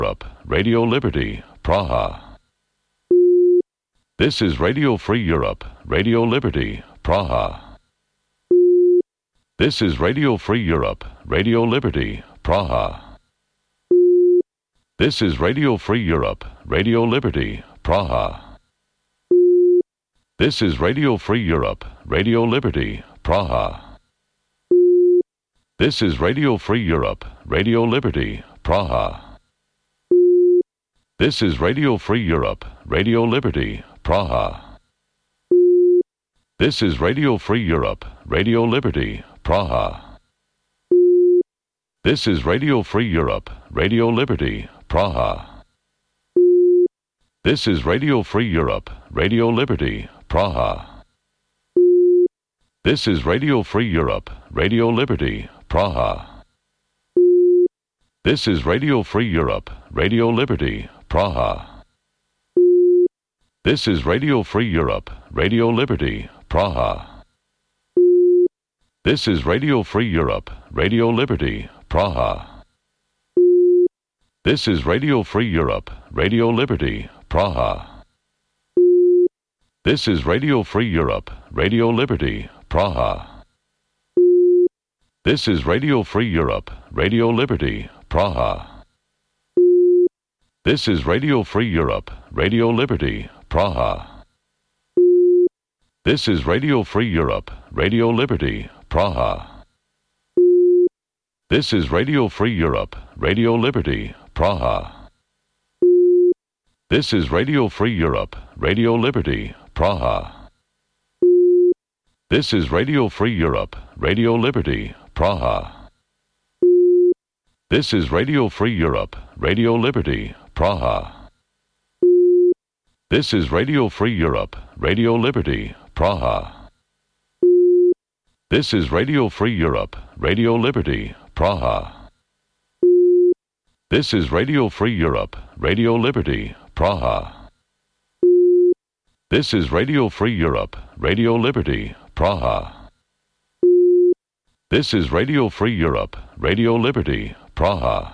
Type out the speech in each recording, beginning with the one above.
Europe, Radio Liberty, Praha. This is Radio Free Europe, Radio Liberty, Praha. This is Radio Free Europe, Radio Liberty, Praha. This is Radio Free Europe, Radio Liberty, Praha. This is Radio Free Europe, Radio Liberty, Praha. This is Radio Free Europe, Radio Liberty, Praha. This is Radio Free Europe, Radio Liberty, Praha. This is Radio Free Europe, Radio Liberty, Praha. This is Radio Free Europe, Radio Liberty, Praha. This is Radio Free Europe, Radio Liberty, Praha. This is Radio Free Europe, Radio Liberty, Praha. This is Radio Free Europe, Radio Liberty, Praha. This is Radio Free Europe, Radio Liberty, Praha. This is Radio Free Europe, Radio Liberty, Praha. This is Radio Free Europe, Radio Liberty, Praha. This is Radio Free Europe, Radio Liberty, Praha. This is Radio Free Europe, Radio Liberty, Praha. This is Radio Free Europe, Radio Liberty, Praha. This is Radio Free Europe, Radio Liberty, Praha. This is Radio Free Europe, Radio Liberty, Praha. This is Radio Free Europe, Radio Liberty, Praha. This is Radio Free Europe, Radio Liberty, Praha. This is Radio Free Europe, Radio Liberty, Praha. This is Radio Free Europe, Radio Liberty, Praha. This is Radio Free Europe, Radio Liberty, Praha. This is Radio Free Europe, Radio Liberty, Praha. This is Radio Free Europe, Radio Liberty, Praha. This is Radio Free Europe, Radio Liberty, Praha.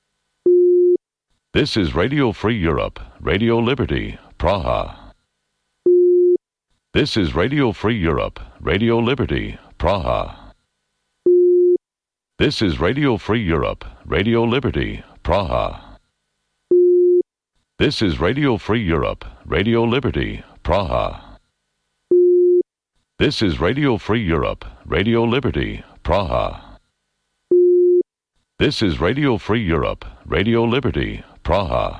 This is Radio Free Europe, Radio Liberty, Praha. This is Radio Free Europe, Radio Liberty, Praha. This is Radio Free Europe, Radio Liberty, Praha. This is Radio Free Europe, Radio Liberty, Praha. This is Radio Free Europe, Radio Liberty, Praha. This is Radio Free Europe, Radio Liberty, Praha.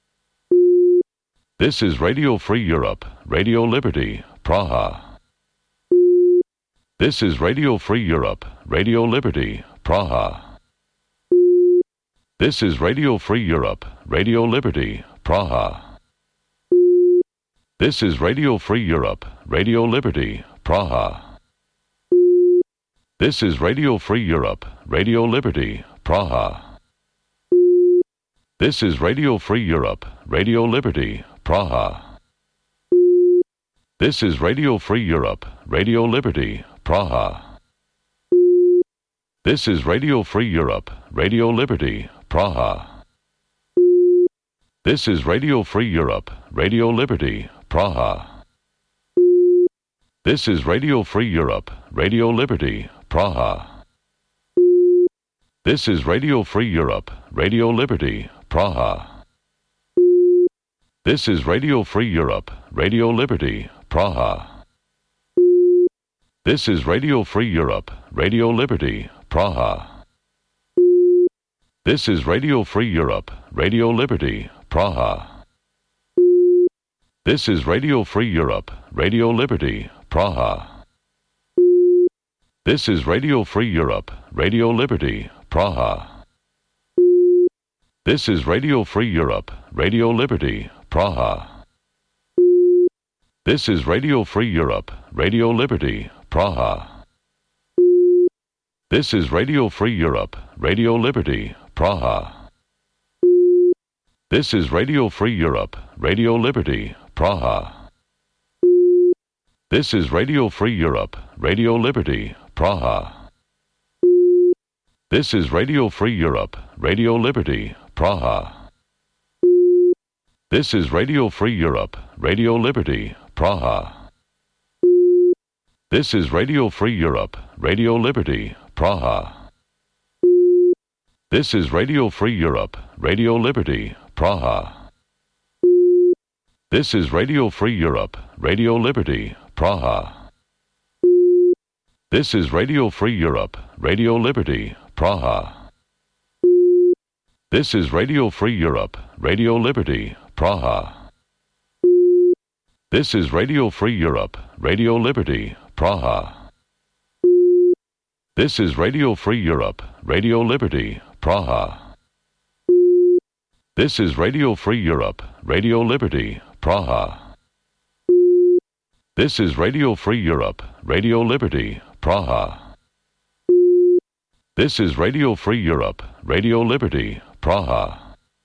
This is Radio Free Europe, Radio Liberty, Praha. This is Radio Free Europe, Radio Liberty, Praha. This is Radio Free Europe, Radio Liberty, Praha. This is Radio Free Europe, Radio Liberty, Praha. This is Radio Free Europe, Radio Liberty, Praha. This is Radio Free Europe, Radio Liberty, Praha. This is Radio Free Europe, Radio Liberty, Praha. This is Radio Free Europe, Radio Liberty, Praha. This is Radio Free Europe, Radio Liberty, Praha. This is Radio Free Europe, Radio Liberty, Praha. This is Radio Free Europe, Radio Liberty, Praha. This is Radio Free Europe, Radio Liberty, Praha. This is Radio Free Europe, Radio Liberty, Praha. This is Radio Free Europe, Radio Liberty, Praha. This is Radio Free Europe, Radio Liberty, Praha. This is Radio Free Europe, Radio Liberty, Praha. This is Radio Free Europe, Radio Liberty, Praha. This is Radio Free Europe, Radio Liberty, Praha. This is Radio Free Europe, Radio Liberty, Praha. This is Radio Free Europe, Radio Liberty, Praha. This is Radio Free Europe, Radio Liberty, Praha. This is Radio Free Europe, Radio Liberty, Praha. This is Radio Free Europe, Radio Liberty, Praha. This is Radio Free Europe, Radio Liberty, Praha. This is Radio Free Europe, Radio Liberty, Praha. This is Radio Free Europe, Radio Liberty, Praha. This is Radio Free Europe, Radio Liberty, Praha. This is Radio Free Europe, Radio Liberty, Praha. This is Radio Free Europe, Radio Liberty, Praha. This is Radio Free Europe, Radio Liberty, Praha. This is Radio Free Europe, Radio Liberty, Praha. This is Radio Free Europe, Radio Liberty, Praha. This is Radio Free Europe, Radio Liberty, Praha.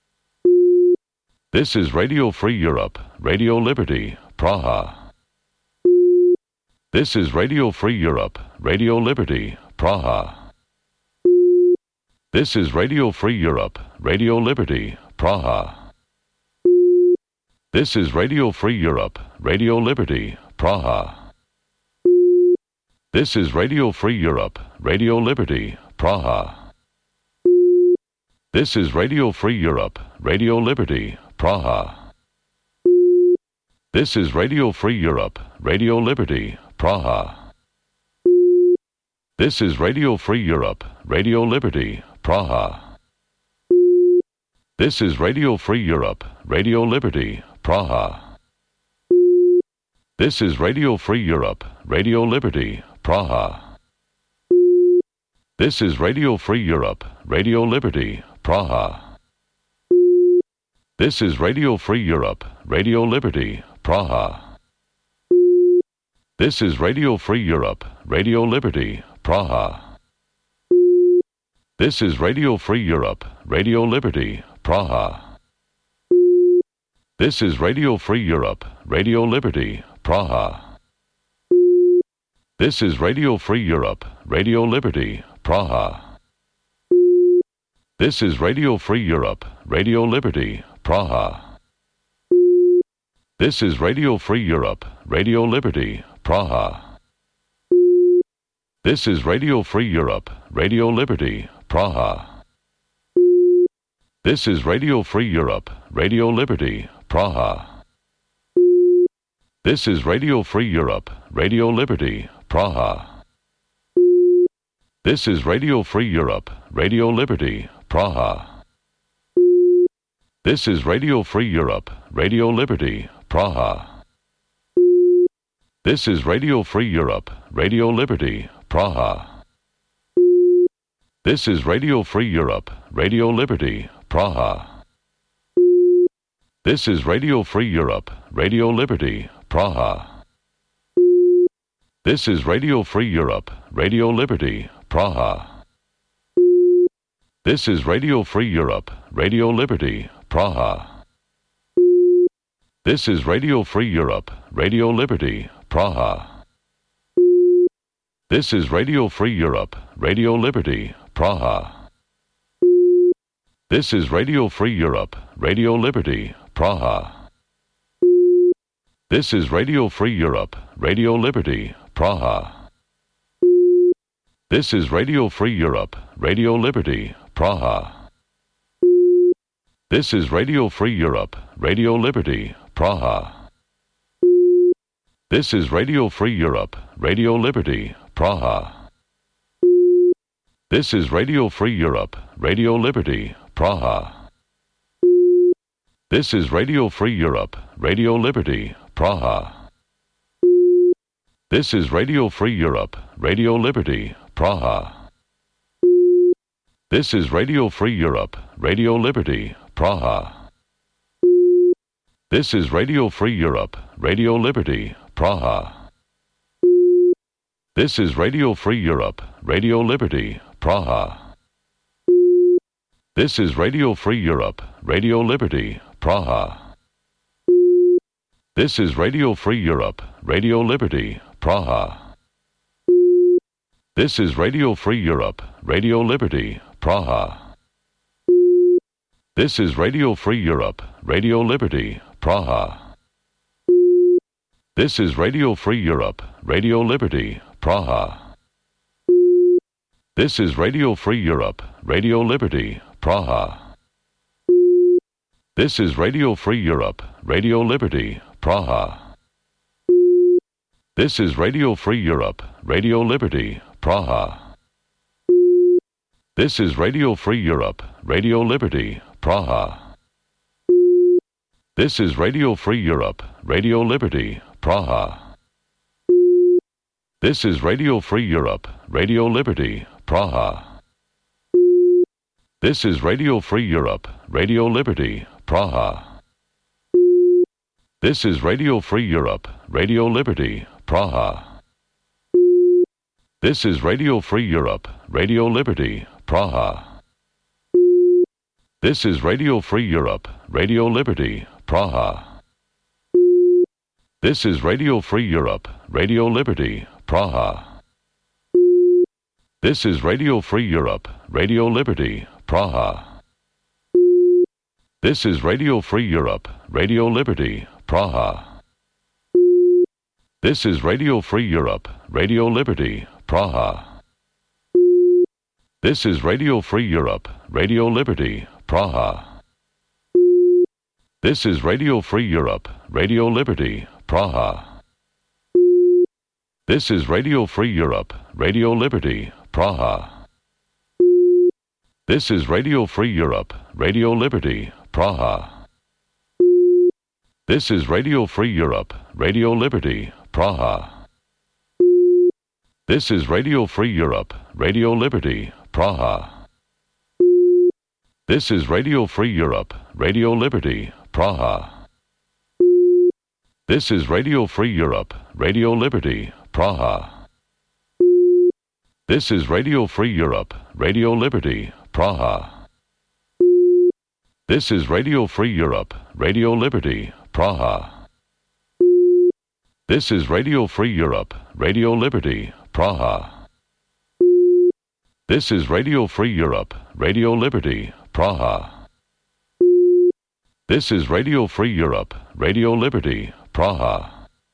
This is Radio Free Europe, Radio Liberty, Praha. This is Radio Free Europe, Radio Liberty, Praha. This is Radio Free Europe, Radio Liberty, Praha. This is Radio Free Europe, Radio Liberty, Praha. This is Radio Free Europe, Radio Liberty, Praha. This is Radio Free Europe, Radio Liberty, Praha. This is Radio Free Europe, Radio Liberty, Praha. This is Radio Free Europe, Radio Liberty, Praha. This is Radio Free Europe, Radio Liberty, Praha. This is Radio Free Europe, Radio Liberty, Praha. This is Radio Free Europe, Radio Liberty, Praha. This is Radio Free Europe, Radio Liberty, Praha. This is Radio Free Europe, Radio Liberty, Praha. This is Radio Free Europe, Radio Liberty, Praha. This is Radio Free Europe, Radio Liberty, Praha. This is Radio Free Europe, Radio Liberty, Praha. This is Radio Free Europe, Radio Liberty, Praha. This is Radio Free Europe, Radio Liberty, Praha. This is Radio Free Europe, Radio Liberty, Praha. This is Radio Free Europe, Radio Liberty, Praha. This is Radio Free Europe, Radio Liberty, Praha. This is Radio Free Europe, Radio Liberty, Praha. This is Radio Free Europe, Radio Liberty, Praha. This is Radio Free Europe, Radio Liberty, Praha. This is Radio Free Europe, Radio Liberty, Praha. This is Radio Free Europe, Radio Liberty, Praha. This is Radio Free Europe, Radio Liberty, Praha. This is Radio Free Europe, Radio Liberty, Praha. This is Radio Free Europe, Radio Liberty, Praha. This is Radio Free Europe, Radio Liberty, Praha. This is Radio Free Europe, Radio Liberty, Praha. This is Radio Free Europe, Radio Liberty, Praha. This is Radio Free Europe, Radio Liberty, Praha. This is Radio Free Europe, Radio Liberty, Praha. This is Radio Free Europe, Radio Liberty, Praha. This is Radio Free Europe, Radio Liberty, Praha. This is Radio Free Europe, Radio Liberty, Praha. This is Radio Free Europe, Radio Liberty, Praha. This is Radio Free Europe, Radio Liberty, Praha. This is Radio Free Europe, Radio Liberty, Praha. This is Radio Free Europe, Radio Liberty, Praha. This is Radio Free Europe, Radio Liberty, Praha. This is Radio Free Europe, Radio Liberty, Praha. This is Radio Free Europe, Radio Liberty, Praha. This is Radio Free Europe, Radio Liberty, Praha. This is Radio Free Europe, Radio Liberty, Praha. This is Radio Free Europe, Radio Liberty, Praha. This is Radio Free Europe, Radio Liberty, Praha. This is Radio Free Europe, Radio Liberty, Praha. This is Radio Free Europe, Radio Liberty, Praha. This is Radio Free Europe, Radio Liberty, Praha. This is Radio Free Europe, Radio Liberty, Praha. This is Radio Free Europe, Radio Liberty, Praha. This is Radio Free Europe, Radio Liberty, Praha. This is Radio Free Europe, Radio Liberty, Praha. This is Radio Free Europe, Radio Liberty, Praha. This is Radio Free Europe, Radio Liberty, Praha. This is Radio Free Europe, Radio Liberty, Praha. This is Radio Free Europe, Radio Liberty, Praha. This is Radio Free Europe, Radio Liberty, Praha. This is Radio Free Europe, Radio Liberty, Praha. This is Radio Free Europe, Radio Liberty, Praha. This is Radio Free Europe, Radio Liberty, Praha. This is Radio Free Europe, Radio Liberty, Praha. This is Radio Free Europe, Radio Liberty, Praha. This is Radio Free Europe, Radio Liberty, Praha. This is Radio Free Europe, Radio Liberty, Praha. This is Radio Free Europe, Radio Liberty, Praha. This is Radio Free Europe, Radio Liberty, Praha. This is Radio Free Europe, Radio Liberty, Praha. This is Radio Free Europe, Radio Liberty, Praha. This is Radio Free Europe, Radio Liberty, Praha. This is Radio Free Europe, Radio Liberty, Praha.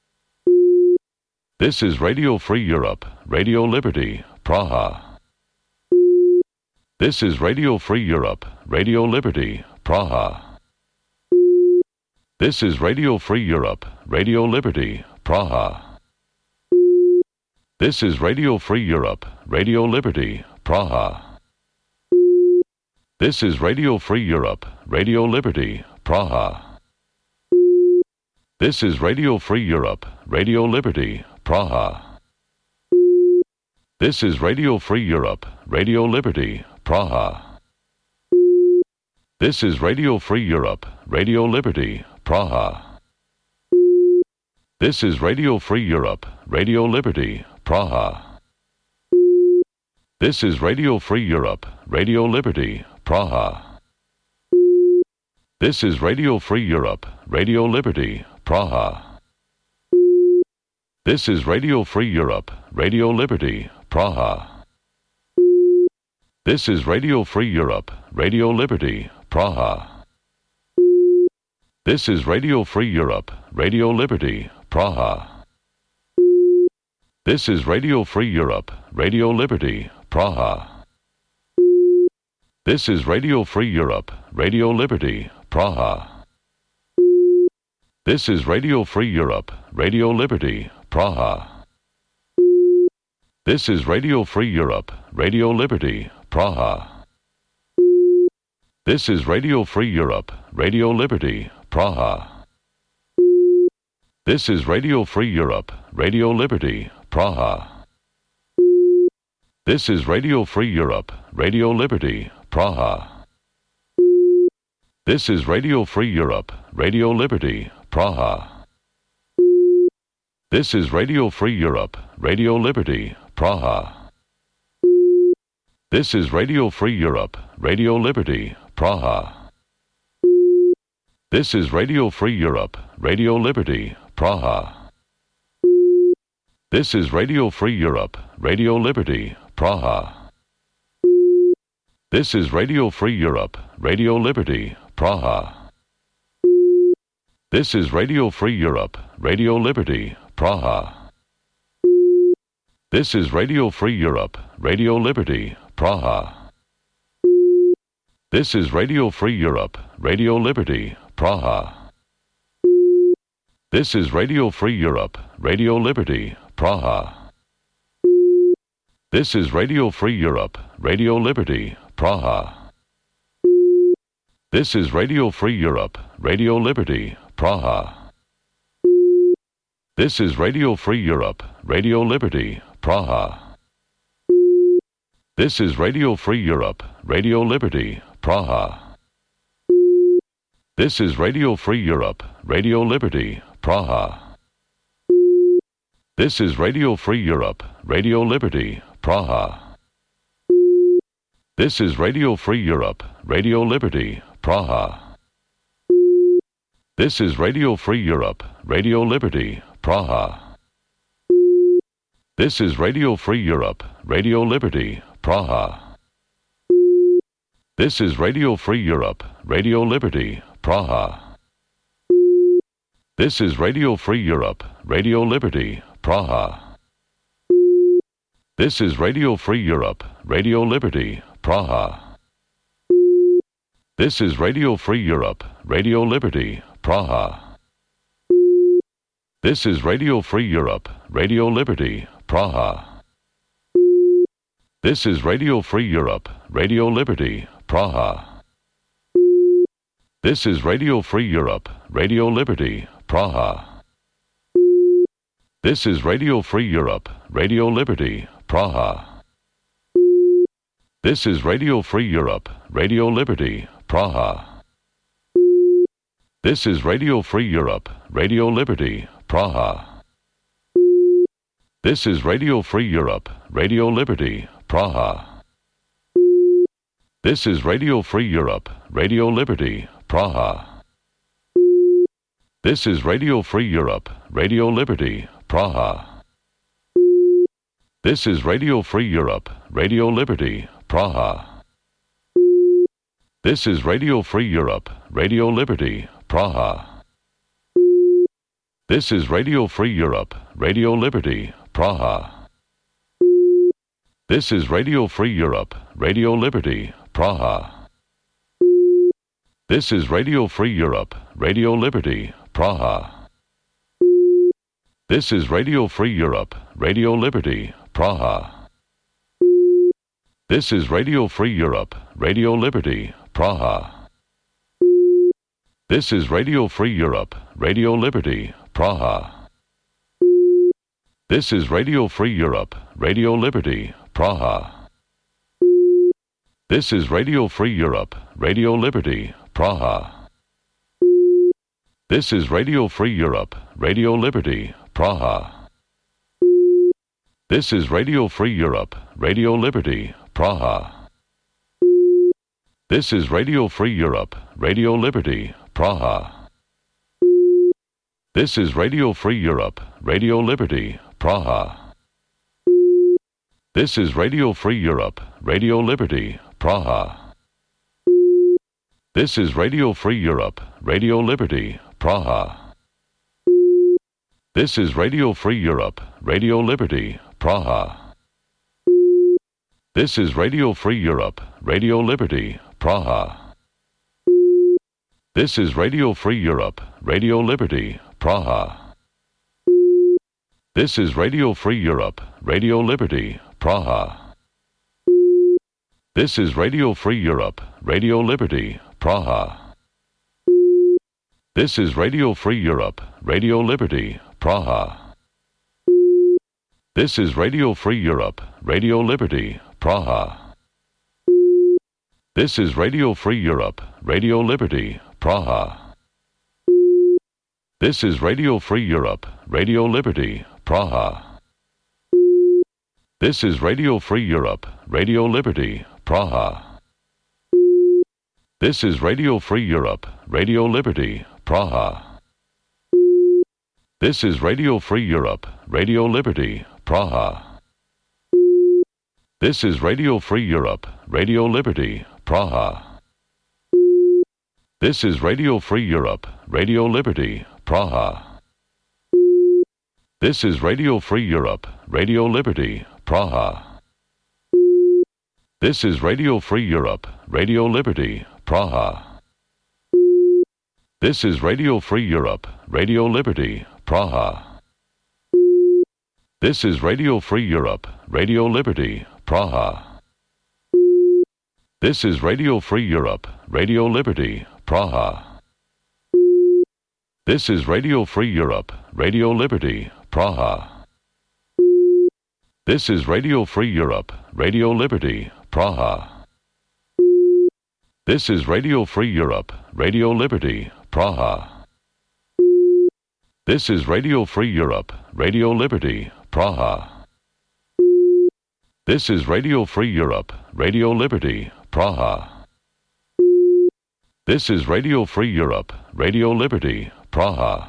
This is Radio Free Europe, Radio Liberty, Praha. This is Radio Free Europe, Radio Liberty, Praha. This is Radio Free Europe, Radio Liberty, Praha. This is Radio Free Europe, Radio Liberty, Praha. This is Radio Free Europe, Radio Liberty, Praha. This is Radio Free Europe, Radio Liberty, Praha. This is Radio Free Europe, Radio Liberty, Praha. This is Radio Free Europe, Radio Liberty, Praha. This is Radio Free Europe, Radio Liberty, Praha. This is Radio Free Europe, Radio Liberty, Praha. This is Radio Free Europe, Radio Liberty, Praha. This is Radio Free Europe, Radio Liberty, Praha. This is Radio Free Europe, Radio Liberty, Praha. This is Radio Free Europe, Radio Liberty, Praha. This is Radio Free Europe, Radio Liberty, Praha. This is Radio Free Europe, Radio Liberty, Praha. This is Radio Free Europe, Radio Liberty, Praha. This is Radio Free Europe, Radio Liberty, Praha. This is Radio Free Europe, Radio Liberty, Praha. This is Radio Free Europe, Radio Liberty, Praha. This is Radio Free Europe, Radio Liberty, Praha. This is Radio Free Europe, Radio Liberty, Praha. This is Radio Free Europe, Radio Liberty, Praha. This is Radio Free Europe, Radio Liberty, Praha. This is Radio Free Europe, Radio Liberty, Praha. This is Radio Free Europe, Radio Liberty, Praha. This is Radio Free Europe, Radio Liberty, Praha. This is Radio Free Europe, Radio Liberty, Praha. This is Radio Free Europe, Radio Liberty, Praha. This is Radio Free Europe, Radio Liberty, Praha. This is Radio Free Europe, Radio Liberty, Praha. This is Radio Free Europe, Radio Liberty, Praha. This is Radio Free Europe, Radio Liberty, Praha. This is Radio Free Europe, Radio Liberty, Praha. This is Radio Free Europe, Radio Liberty, Praha. This is Radio Free Europe, Radio Liberty, Praha. This is Radio Free Europe, Radio Liberty, Praha. This is Radio Free Europe, Radio Liberty, Praha. This is Radio Free Europe, Radio Liberty, Praha. This is Radio Free Europe, Radio Liberty, Praha. This is Radio Free Europe, Radio Liberty, Praha. This is Radio Free Europe, Radio Liberty, Praha. This is Radio Free Europe, Radio Liberty, Praha. This is Radio Free Europe, Radio Liberty, Praha. This is Radio Free Europe, Radio Liberty, Praha. This is Radio Free Europe, Radio Liberty, Praha. This is Radio Free Europe, Radio Liberty, Praha. This is Radio Free Europe, Radio Liberty, Praha. This is Radio Free Europe, Radio Liberty, Praha. This is Radio Free Europe, Radio Liberty, Praha. This is Radio Free Europe, Radio Liberty, Praha. This is Radio Free Europe, Radio Liberty, Praha. This is Radio Free Europe, Radio Liberty, Praha. This is Radio Free Europe, Radio Liberty, Praha. This is Radio Free Europe, Radio Liberty, Praha. This is Radio Free Europe, Radio Liberty, Praha. This is Radio Free Europe, Radio Liberty, Praha. This is Radio Free Europe, Radio Liberty, Praha. This is Radio Free Europe, Radio Liberty, Praha. This is Radio Free Europe, Radio Liberty, Praha. This is Radio Free Europe, Radio Liberty, Praha. This is Radio Free Europe, Radio Liberty, Praha. This is Radio Free Europe, Radio Liberty, Praha. This is Radio Free Europe, Radio Liberty, Praha. This is Radio Free Europe, Radio Liberty, Praha. This is Radio Free Europe, Radio Liberty, Praha. This is Radio Free Europe, Radio Liberty, Praha. This is Radio Free Europe, Radio Liberty, Praha. This is Radio Free Europe, Radio Liberty, Praha. This is Radio Free Europe, Radio Liberty, Praha. This is Radio Free Europe, Radio Liberty, Praha. This is Radio Free Europe, Radio Liberty, Praha. This is Radio Free Europe, Radio Liberty, Praha. This is Radio Free Europe, Radio Liberty, Praha. This is Radio Free Europe, Radio Liberty, Praha. This is Radio Free Europe, Radio Liberty, Praha. This is Radio Free Europe, Radio Liberty, Praha. This is Radio Free Europe, Radio Liberty, Praha. This is Radio Free Europe, Radio Liberty, Praha. This is Radio Free Europe, Radio Liberty, Praha. This is Radio Free Europe, Radio Liberty, Praha. This is Radio Free Europe, Radio Liberty, Praha. This is Radio Free Europe, Radio Liberty, Praha. This is Radio Free Europe, Radio Liberty, Praha. This is Radio Free Europe, Radio Liberty, Praha. This is Radio Free Europe, Radio Liberty, Praha. This is Radio Free Europe, Radio Liberty, Praha. This is Radio Free Europe, Radio Liberty, Praha. This is Radio Free Europe, Radio Liberty, Praha. This is Radio Free Europe, Radio Liberty, Praha. This is Radio Free Europe, Radio Liberty, Praha. This is Radio Free Europe, Radio Liberty, Praha. This is Radio Free Europe, Radio Liberty, Praha. This is Radio Free Europe, Radio Liberty, Praha.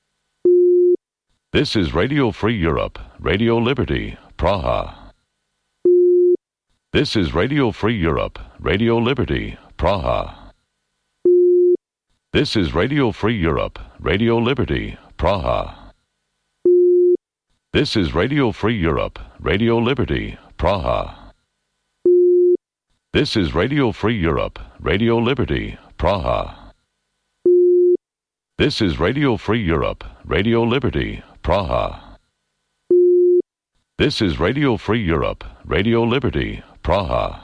This is Radio Free Europe, Radio Liberty, Praha. This is Radio Free Europe, Radio Liberty, Praha. This is Radio Free Europe, Radio Liberty, Praha. This is Radio Free Europe, Radio Liberty, Praha. This is Radio Free Europe, Radio Liberty, Praha. This is Radio Free Europe, Radio Liberty, Praha. This is Radio Free Europe, Radio Liberty, Praha.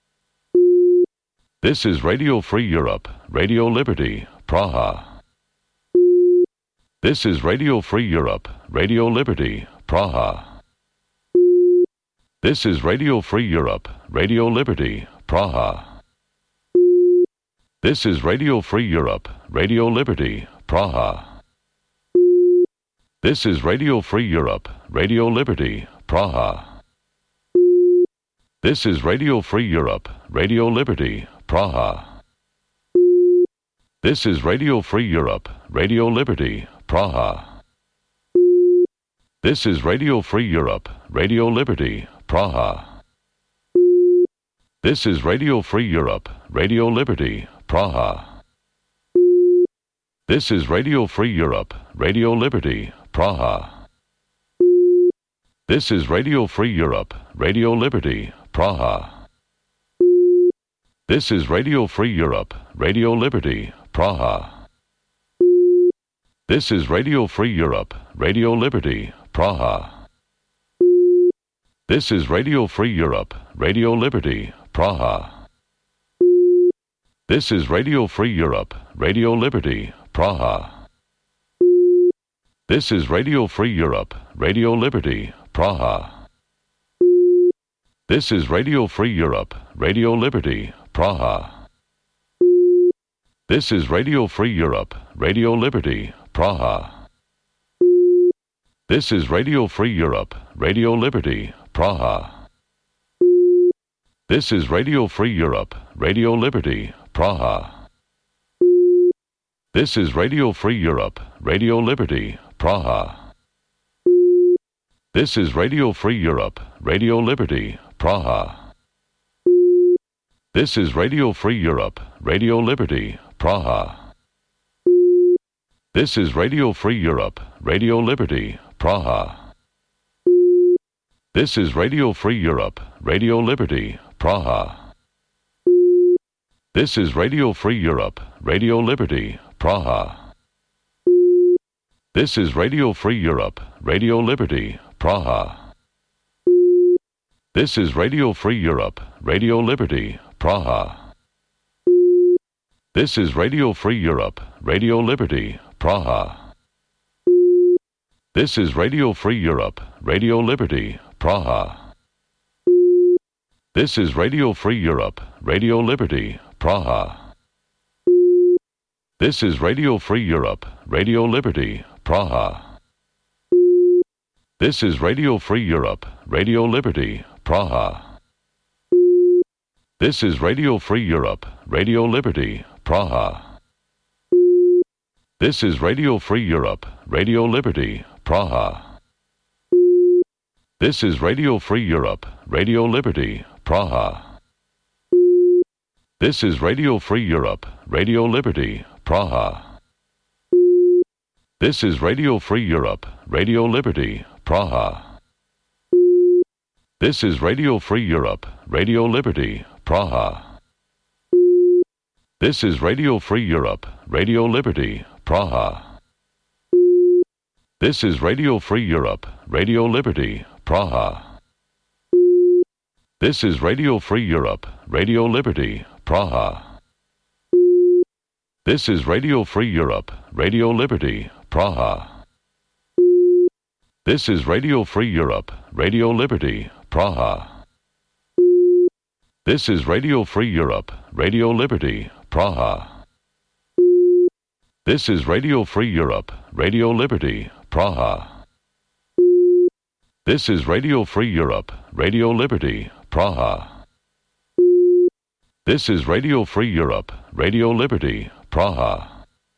This is Radio Free Europe, Radio Liberty, Praha. This is Radio Free Europe, Radio Liberty, Praha. This is Radio Free Europe, Radio Liberty, Praha. This is Radio Free Europe, Radio Liberty, Praha. This is Radio Free Europe, Radio Liberty, Praha. This is Radio Free Europe, Radio Liberty, Praha. This is Radio Free Europe, Radio Liberty, Praha. This is Radio Free Europe, Radio Liberty, Praha. This is Radio Free Europe, Radio Liberty, Praha. This is Radio Free Europe, Radio Liberty, Praha. This is Radio Free Europe, Radio Liberty, Praha. This is Radio Free Europe, Radio Liberty, Praha. This is Radio Free Europe, Radio Liberty, Praha. This is Radio Free Europe, Radio Liberty, Praha. This is Radio Free Europe, Radio Liberty, Praha. This is Radio Free Europe, Radio Liberty, Praha. This is Radio Free Europe, Radio Liberty, Praha. This is Radio Free Europe, Radio Liberty, Praha. This is Radio Free Europe, Radio Liberty, Praha. This is Radio Free Europe, Radio Liberty, Praha. This is Radio Free Europe, Radio Liberty, Praha. This is Radio Free Europe, Radio Liberty, Praha. This is Radio Free Europe, Radio Liberty, Praha. This is Radio Free Europe, Radio Liberty, Praha. This is Radio Free Europe, Radio Liberty, Praha. This is Radio Free Europe, Radio Liberty, Praha. This is Radio Free Europe, Radio Liberty, Praha. This is Radio Free Europe, Radio Liberty, Praha. This is Radio Free Europe, Radio Liberty, Praha. This is Radio Free Europe, Radio Liberty, Praha. This is Radio Free Europe, Radio Liberty, Praha. This is Radio Free Europe, Radio Liberty, Praha. This is Radio Free Europe, Radio Liberty, Praha. This is Radio Free Europe, Radio Liberty, Praha. This is Radio Free Europe, Radio Liberty, Praha. This is Radio Free Europe, Radio Liberty, Praha. This is Radio Free Europe, Radio Liberty, Praha. This is Radio Free Europe, Radio Liberty, Praha. This is Radio Free Europe, Radio Liberty, Praha. This is Radio Free Europe, Radio Liberty, Praha. This is Radio Free Europe, Radio Liberty, Praha. This is Radio Free Europe, Radio Liberty, Praha. This is Radio Free Europe, Radio Liberty, Praha. This is Radio Free Europe, Radio Liberty, Praha. This is Radio Free Europe, Radio Liberty, Praha. This is Radio Free Europe, Radio Liberty, Praha. This is Radio Free Europe, Radio Liberty, Praha. This is Radio Free Europe, Radio Liberty, Praha.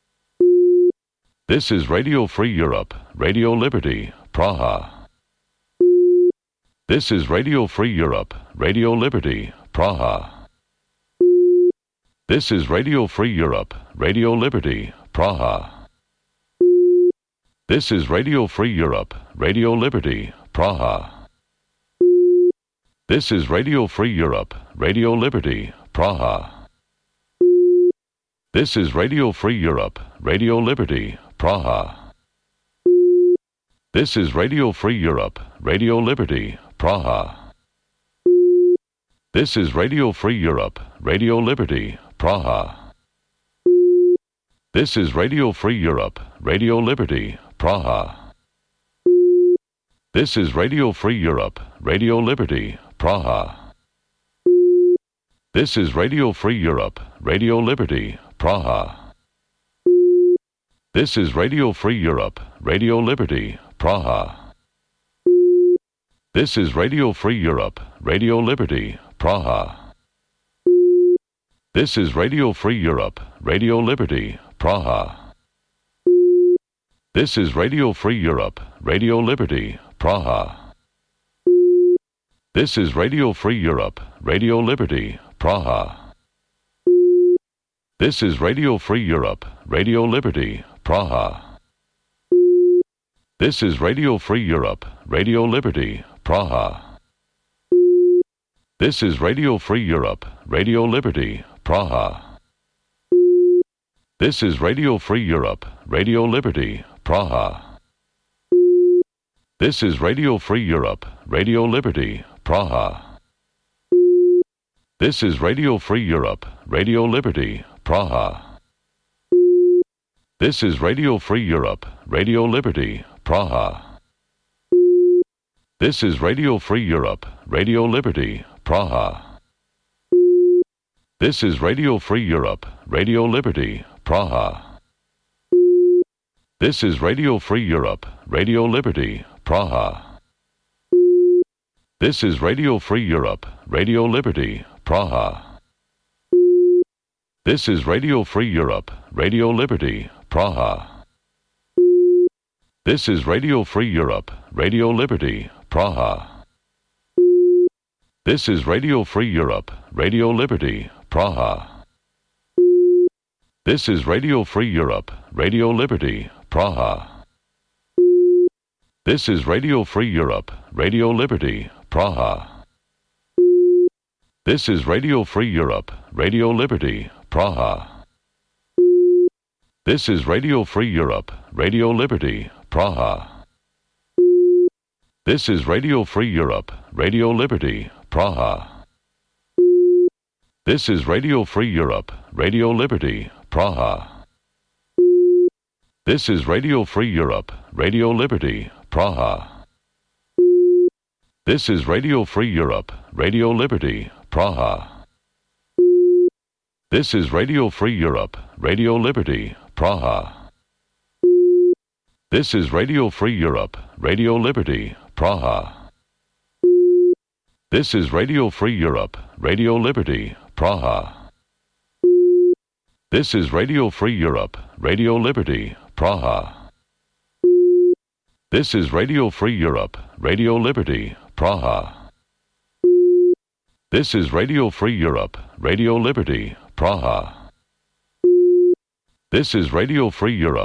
This is Radio Free Europe, Radio Liberty, Praha. This is Radio Free Europe, Radio Liberty, Praha. This is Radio Free Europe, Radio Liberty, Praha. This is Radio Free Europe, Radio Liberty, Praha. This is Radio Free Europe, Radio Liberty, Praha. This is Radio Free Europe, Radio Liberty, Praha. This is Radio Free Europe, Radio Liberty, Praha. This is Radio Free Europe, Radio Liberty, Praha. This is Radio Free Europe, Radio Liberty, Praha. This is Radio Free Europe, Radio Liberty, Praha. This is Radio Free Europe, Radio Liberty, Praha. This is Radio Free Europe, Radio Liberty, Praha. This is Radio Free Europe, Radio Liberty, Praha. This is Radio Free Europe, Radio Liberty, Praha. This is Radio Free Europe, Radio Liberty, Praha. This is Radio Free Europe, Radio Liberty, Praha. This is Radio Free Europe, Radio Liberty, Praha. This is Radio Free Europe, Radio Liberty, Praha. This is Radio Free Europe, Radio Liberty, Praha. This is Radio Free Europe, Radio Liberty, Praha. This is Radio Free Europe, Radio Liberty, Praha. This is Radio Free Europe, Radio Liberty, Praha. This is Radio Free Europe, Radio Liberty, Praha. This is Radio Free Europe, Radio Liberty, Praha. This is Radio Free Europe, Radio Liberty, Praha. This is Radio Free Europe, Radio Liberty, Praha. This is Radio Free Europe, Radio Liberty, Praha. This is Radio Free Europe, Radio Liberty, Praha. This is Radio Free Europe, Radio Liberty, Praha. This is Radio Free Europe, Radio Liberty, Praha. This is Radio Free Europe, Radio Liberty, Praha. This is Radio Free Europe, Radio Liberty, Praha. This is Radio Free Europe, Radio Liberty, Praha. This is Radio Free Europe, Radio Liberty, Praha. This is Radio Free Europe, Radio Liberty, Praha. This is Radio Free Europe, Radio Liberty, Praha. This is Radio Free Europe, Radio Liberty, Praha. This is Radio Free Europe, Radio Liberty, Praha. This is Radio Free Europe, Radio Liberty, Praha. This is Radio Free Europe, Radio Liberty, Praha. This is Radio Free Europe, Radio Liberty, Praha. This is Radio Free Europe, Radio Liberty, Praha. This is Radio Free Europe, Radio Liberty, Praha. This is Radio Free Europe, Radio Liberty, Praha. This is Radio Free Europe.